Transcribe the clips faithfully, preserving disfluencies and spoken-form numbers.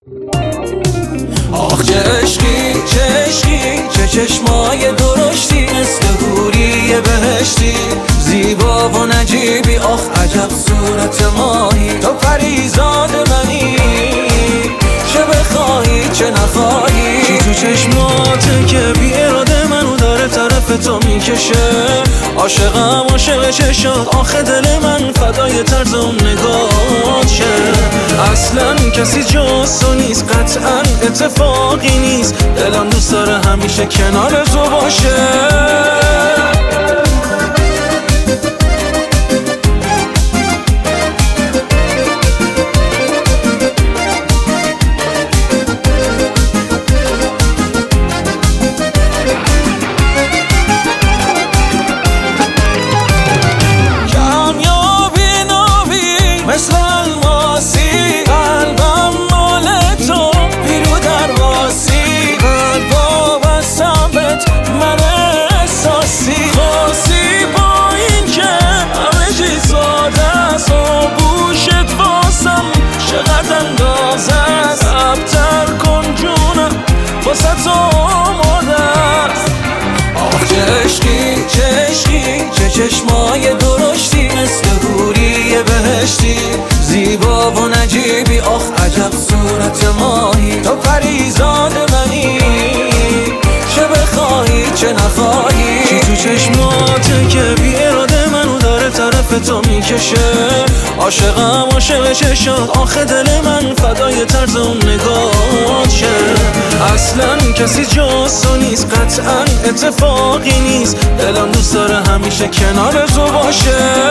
آخ چه عشقی چه عشقی چه چشمای درشتی، مثل حوری بهشتی، زیبا و نجیبی. آخ عجب صورت ماهی، تو پریزاد منی، چه بخواهی چه نخواهی. چی تو چشماته که بی اراده منو داره طرف تو میکشه، عاشقم عاشق چشات، آخه دل من فدای طرز اون نگات شه. اصلا کسی جز تو نیست، قطعا اتفاقی نیست، دلم دوست داره همیشه کنار تو باشه. مثل الماسی قلبم مال تو، بیرو درواسی، قلبا بستم بهت من احساسی. خاصی با این که همه چی ساده است، و گوشت واسم چقدر اندازه است. ابتر کن جونم واسه تو آماده است. آخ چه عشقی چه عشقی چه چشمای درشتی، مثل حوری بهشتی، زیبا و نجیبی. آخ عجب صورت ماهی، تو پریزاد منی، چه بخواهی چه نخواهی. چی تو چشماته که بی اراده منو داره طرف تو میکشه، عاشقم عاشق چشات، آخه دل من فدای طرز اون نگات شه. اصلا کسی جز تو نیست، قطعا اتفاقی نیست، دلم دوست داره همیشه کنار تو باشه.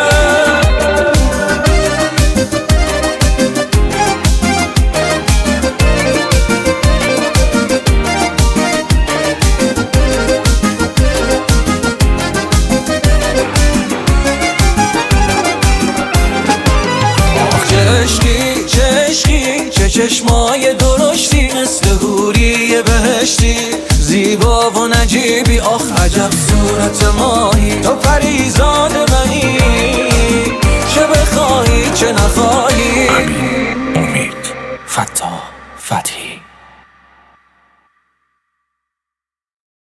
عشقی چه عشقی چه چشمای درشتی، مثل حوری بهشتی، زیبا و نجیبی. آخ عجب صورت ماهی، تو پریزاد منی، چه بخواهی چه نخواهی.